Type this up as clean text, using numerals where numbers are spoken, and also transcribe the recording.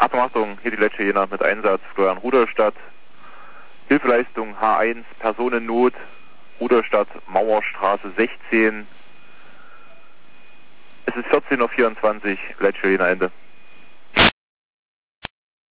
Achtung, hier die Lecce Jena mit Einsatz Florian Rudolstadt. Hilfeleistung H1, Personennot, Rudolstadt, Mauerstraße 16. Es ist 14:24 Uhr, Lecce Jena Ende.